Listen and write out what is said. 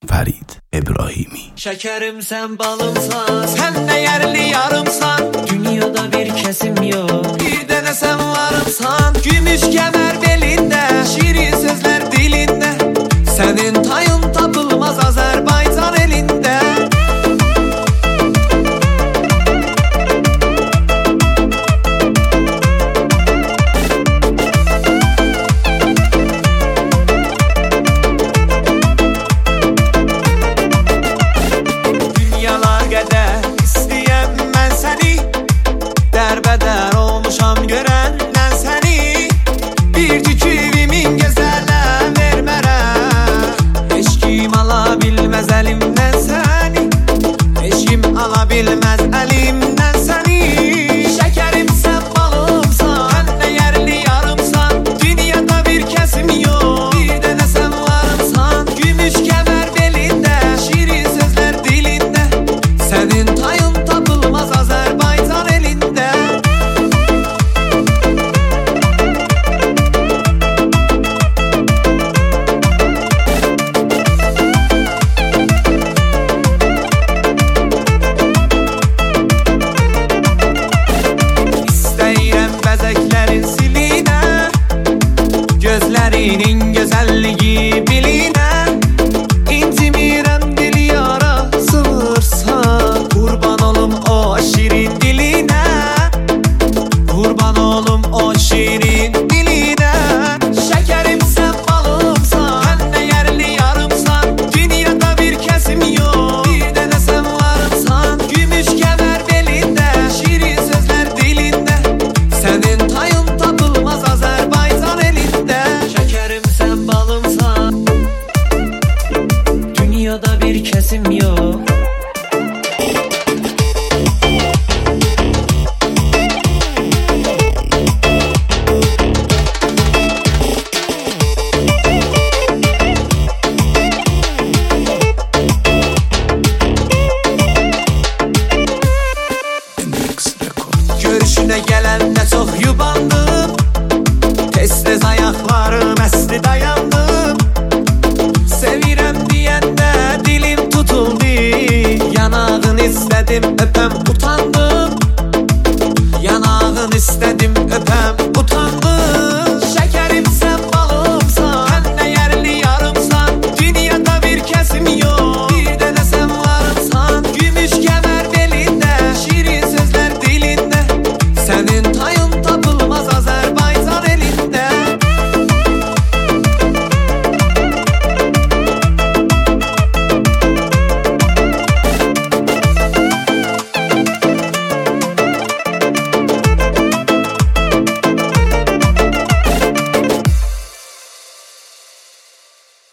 Fərid İbrahimi. Şekerim sen balımsan, sen de yerli yarımsan. Dünyada bir kesim yok, bir dene sen varımsan. Gümüş kemer belinde, şirin sözler dilinde. Senin tayın tapılmaz Azerbaycan elinde. Derbeder olmuşam görenden seni. Bir tüküvimin gözələ vermərəm. Heç kim ala bilməz əlimdən səni. Heç kim ala bilməz əlimdən səni. Şekerim sen balımsan, sen de yerli yarımsan. Dünyada bir kesim yok, bir dene sen varımsan. Gümüş kemer belinde, şirin sözler dilinde. Senin tayın tapılmaz Azerbaycan elinde. Gözlerinin güzelliği biline. İncimirem dili yara sığırsa. Kurban olum o şirin diline. Kurban olum o şirin diline. Şekerim sen balımsan, sen de yerli yarımsan. Dünyada bir kesim yok, bir dene sen varımsan. Gümüş kemer belinde, şirin sözler dilinde. Senin tayın tapılmaz Azerbaycan elinde. Şekerim sen balımsan, dünyada bir kesim yok. Görüşüne gelende çok yubandım. Tez ayaklarım esli dayandım. Sevirem diyende dilim tutuldu. Yanağını istedim öpem